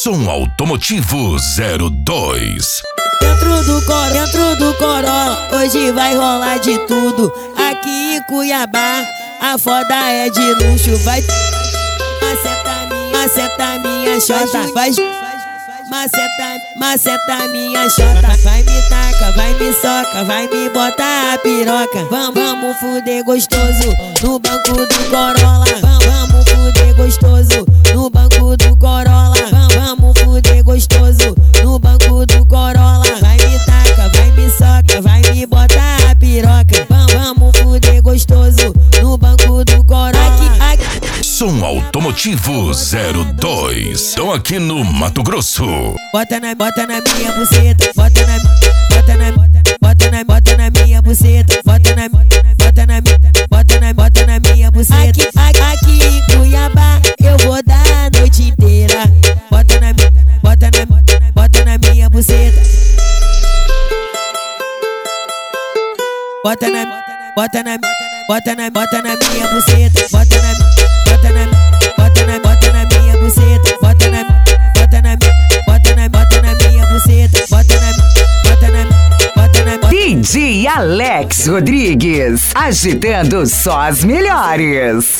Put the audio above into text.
Som Automotivo 02. Dentro do Corolla, hoje vai rolar de tudo. Aqui em Cuiabá, a foda é de luxo. Vai maceta minha xota, vai maceta minha xota. Vai me taca, vai me soca, vai me botar a piroca. Vamos fuder gostoso no banco do Corolla. Vamos fuder gostoso no banco do Corolla. Vamos fuder gostoso no banco do Corolla. Vai me taca, vai me soca, vai me botar a piroca. Vamos fuder gostoso no banco do Corolla. Som Automotivo 02. Estão aqui no Mato Grosso. Bota na minha buceta, bota na minha buceta, bota na minha buceta. Aqui em Cuiabá eu vou dar a noite inteira. Bota na minha buceta. Bota na minha buceta. Bota na minha buceta. Bota na minha buceta. DJ Alex Rodrigues, agitando só as melhores.